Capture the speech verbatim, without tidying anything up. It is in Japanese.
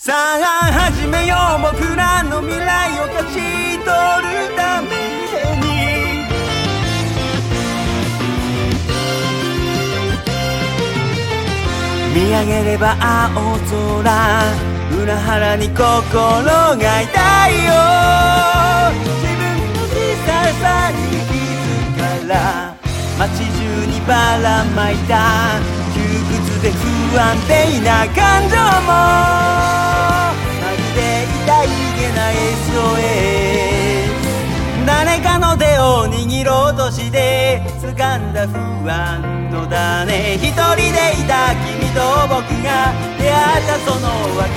さあ始めよう、僕らの未来を勝ち取るために。見上げれば青空、裏腹に心が痛いよ。自分の小ささに気づから街中にばらまいた窮屈で不安定な感情も、まるで痛いげな エスオーエス。 誰かの手を握ろうとして掴んだ不安の種、一人でいた君と僕が出会ったその別